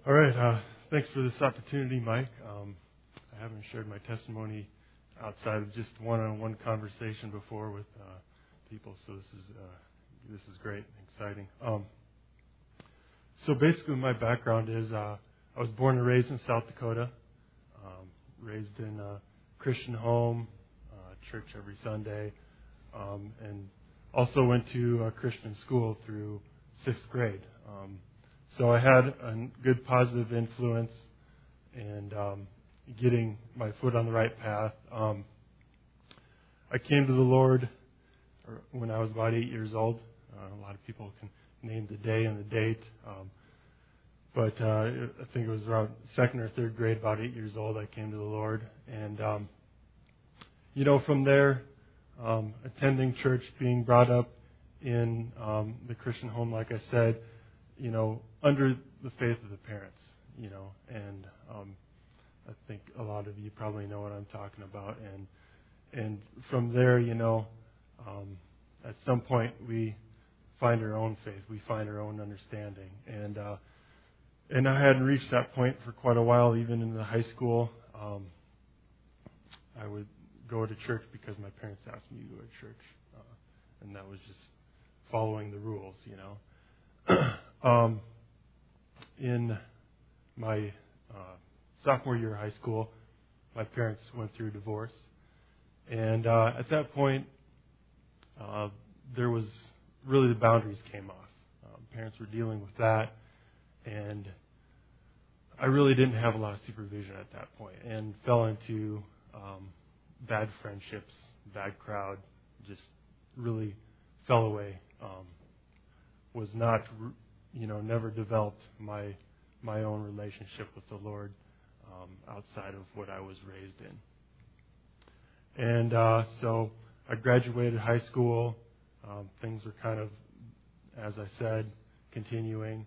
All right. Thanks for this opportunity, Mike. I haven't shared my testimony outside of just one-on-one conversation before with people, so this is great and exciting. So basically, my background is I was born and raised in South Dakota, raised in a Christian home, church every Sunday, and also went to a Christian school through 6th grade. So I had a good positive influence and getting my foot on the right path. I came to the Lord when I was about 8 years old. A lot of people can name the day and the date. But I think it was around 2nd or 3rd grade, about 8 years old, I came to the Lord. And, from there, attending church, being brought up in the Christian home, like I said, under the faith of the parents, and I think a lot of you probably know what I'm talking about. And from there, at some point we find our own faith, we find our own understanding. And I hadn't reached that point for quite a while, even in the high school. I would go to church because my parents asked me to go to church, and that was just following the rules, In my sophomore year of high school, my parents went through a divorce. And at that point, there was really the boundaries came off. Parents were dealing with that. And I really didn't have a lot of supervision at that point and fell into bad friendships, bad crowd, just really fell away. Was not, never developed my own relationship with the Lord outside of what I was raised in. And so I graduated high school. Things were kind of, as I said, continuing.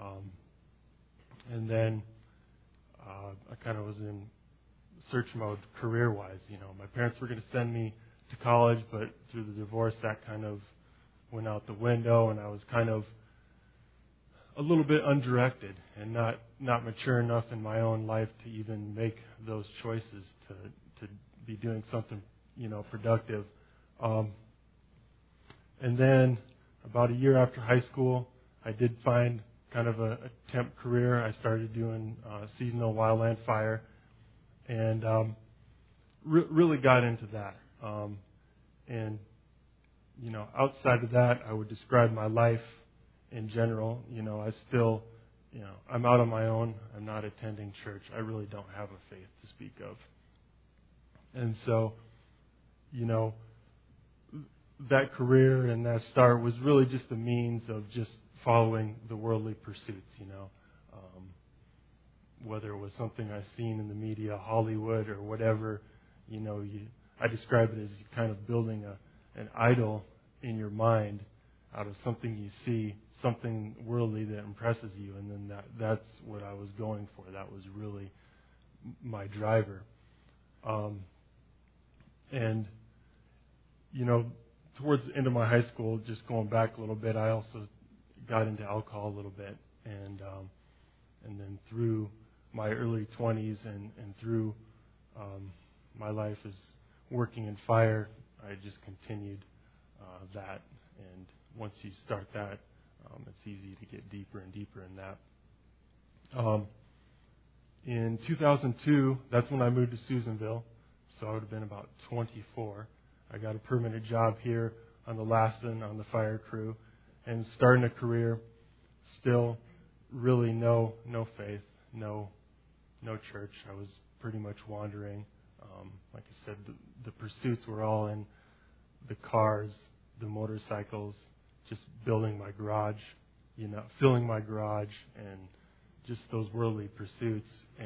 And then I kind of was in search mode career-wise. My parents were going to send me to college, but through the divorce, that kind of went out the window, and I was kind of a little bit undirected and not mature enough in my own life to even make those choices to be doing something, productive. And then about a year after high school, I did find kind of a temp career. I started doing seasonal wildland fire, and really got into that. And outside of that, I would describe my life in general. I still, I'm out on my own. I'm not attending church. I really don't have a faith to speak of. And so, that career and that start was really just a means of just following the worldly pursuits, whether it was something I've seen in the media, Hollywood, or whatever. I describe it as kind of building an idol in your mind out of something you see, something worldly that impresses you, and then that's what I was going for. That was really my driver. And towards the end of my high school, just going back a little bit, I also got into alcohol a little bit, and then through my early 20s and through my life as working in fire, I just continued that. And once you start that, it's easy to get deeper and deeper in that. In 2002, that's when I moved to Susanville, so I would have been about 24. I got a permanent job here on the Lassen, on the fire crew, and starting a career, still really no faith, no church. I was pretty much wandering. Like I said, the pursuits were all in the cars, the motorcycles, just building my garage, filling my garage, and just those worldly pursuits.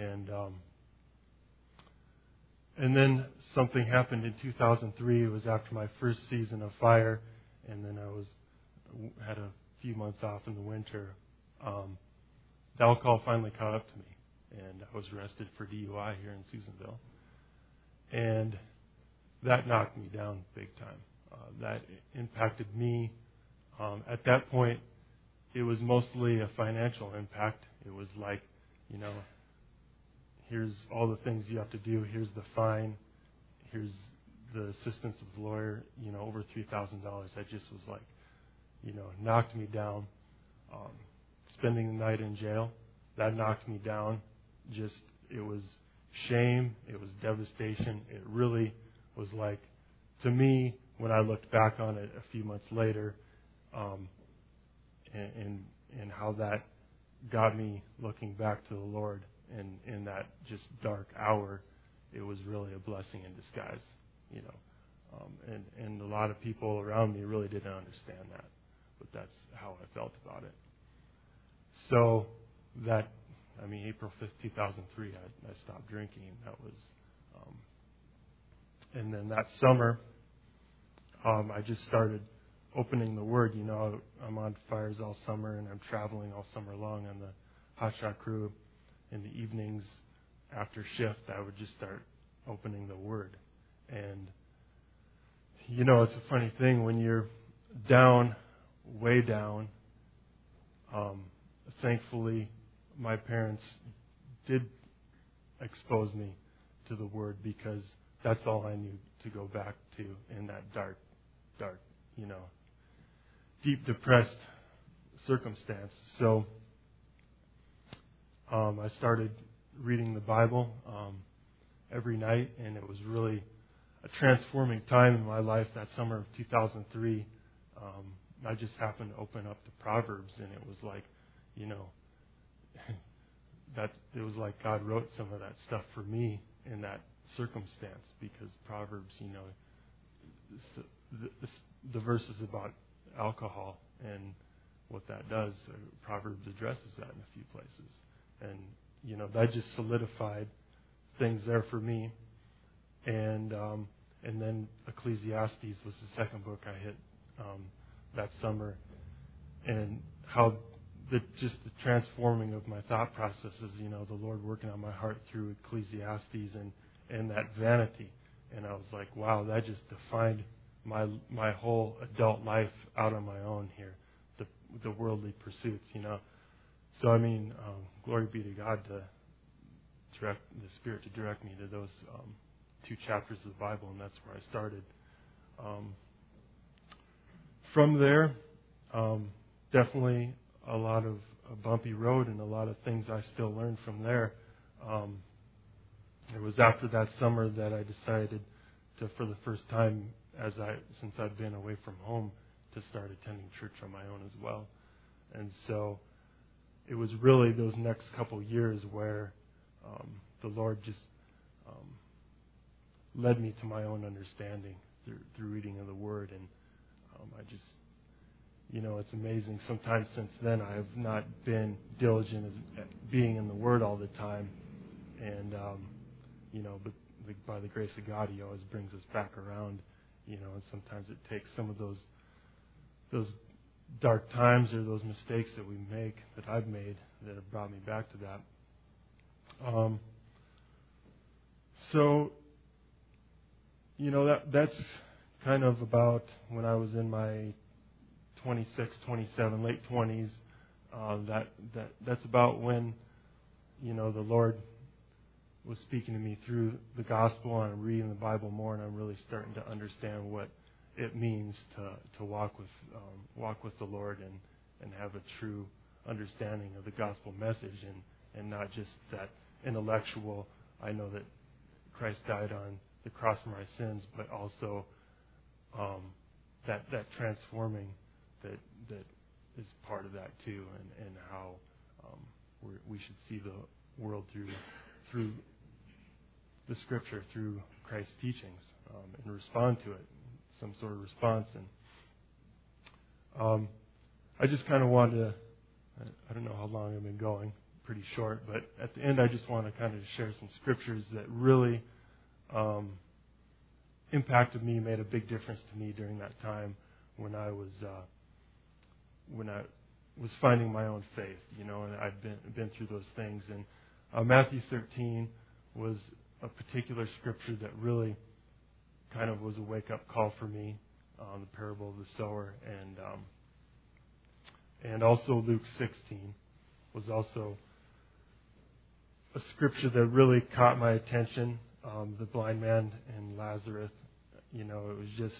And then something happened in 2003. It was after my first season of fire, and then I had a few months off in the winter. The alcohol finally caught up to me, and I was arrested for DUI here in Susanville. And that knocked me down big time. That impacted me. At that point, it was mostly a financial impact. It was like you know, here's all the things you have to do. Here's the fine. Here's the assistance of the lawyer, you know, over $3,000. That just was like, you know, knocked me down. Spending the night in jail, that knocked me down. Just, it was shame. It was devastation. It really was like, to me, when I looked back on it a few months later, and how that got me looking back to the Lord in that just dark hour, it was really a blessing in disguise, you know. And a lot of people around me really didn't understand that, but that's how I felt about it. So that, I mean, April 5th, 2003, I stopped drinking. That was, and then that summer, I just started opening the Word. You know, I'm on fires all summer, and I'm traveling all summer long on the hotshot crew. In the evenings after shift, I would just start opening the Word. And, you know, it's a funny thing when you're down, way down. Thankfully, my parents did expose me to the Word, because that's all I knew to go back to in that dark, you know, deep depressed circumstance. So I started reading the Bible every night, and it was really a transforming time in my life. That summer of 2003, I just happened to open up the Proverbs, and it was like, you know, that it was like God wrote some of that stuff for me in that circumstance, because Proverbs, you know, the verses about alcohol and what that does, Proverbs addresses that in a few places. And, you know, that just solidified things there for me. And then Ecclesiastes was the second book I hit that summer. And how just the transforming of my thought processes, you know, the Lord working on my heart through Ecclesiastes and that vanity. And I was like, wow, that just defined my whole adult life out on my own here, the worldly pursuits, you know. So, I mean, glory be to God to direct the Spirit to direct me to those two chapters of the Bible, and that's where I started. From there, definitely a lot of a bumpy road and a lot of things I still learned from there. It was after that summer that I decided to, for the first time, since I'd been away from home, to start attending church on my own as well. And so it was really those next couple years where the Lord just led me to my own understanding through reading of the Word. And I just, you know, it's amazing. Sometimes since then I have not been diligent at being in the Word all the time. And, you know, but by the grace of God, He always brings us back around, you know, and sometimes it takes some of those dark times or those mistakes that we make, that I've made, that have brought me back to that. So, you know, that's kind of about when I was in my 26, 27, late 20s. That's about when, you know, the Lord was speaking to me through the gospel, and I'm reading the Bible more, and I'm really starting to understand what it means to walk with the Lord and have a true understanding of the gospel message, and not just that intellectual, I know that Christ died on the cross for my sins, but also that transforming that is part of that too, and how we should see the world through the Scripture, through Christ's teachings, and respond to it, some sort of response. And I just kind of wanted to, I don't know how long I've been going, pretty short, but at the end I just want to kind of share some scriptures that really impacted me, made a big difference to me during that time when I was finding my own faith, you know, and I've been through those things. And Matthew 13 was a particular scripture that really kind of was a wake-up call for me, the parable of the sower, and also Luke 16 was also a scripture that really caught my attention, the blind man and Lazarus. It was just,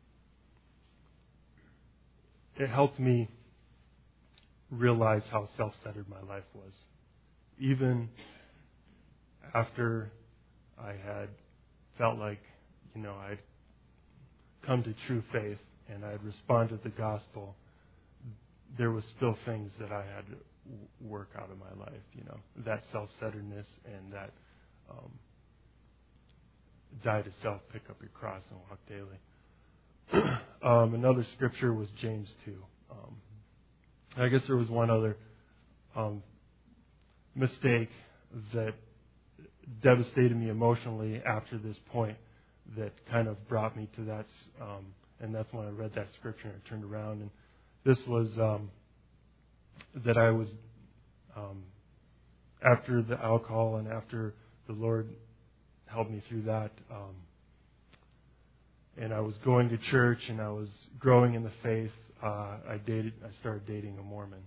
it helped me realize how self-centered my life was. Even after I had felt like, I'd come to true faith and I'd responded to the gospel, there was still things that I had to work out of my life, that self-centeredness and that die to self, pick up your cross and walk daily. Another scripture was James 2. I guess there was one other mistake that devastated me emotionally after this point that kind of brought me to that, and that's when I read that scripture and I turned around. And this was that I was, after the alcohol and after the Lord helped me through that, and I was going to church and I was growing in the faith, I started dating a Mormon,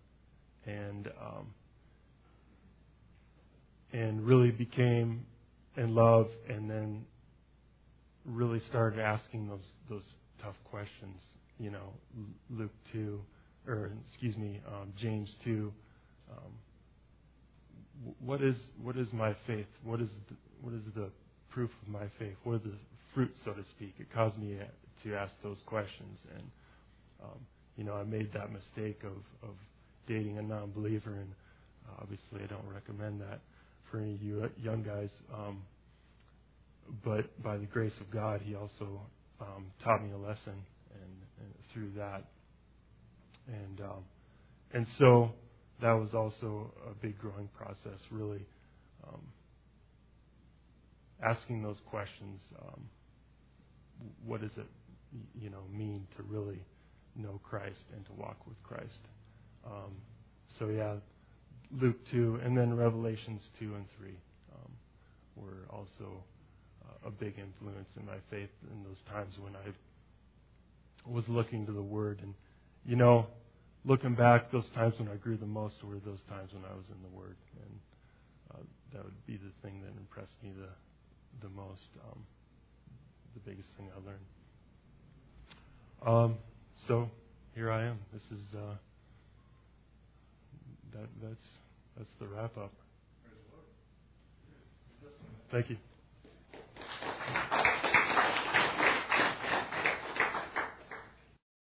and really became in love, and then really started asking those tough questions. Luke 2, James 2. What is my faith? What is the proof of my faith? What are the fruits, so to speak? It caused me to ask those questions, and I made that mistake of dating a non-believer, and obviously I don't recommend that for any of you young guys. But by the grace of God, He also taught me a lesson, and through that, and so that was also a big growing process. Really asking those questions. What does it, mean to really know Christ and to walk with Christ? Luke 2, and then Revelations 2 and 3 were also a big influence in my faith in those times when I was looking to the Word. And, looking back, those times when I grew the most were those times when I was in the Word. And that would be the thing that impressed me the most, the biggest thing I learned. So here I am. This is that's the wrap up. Thank you.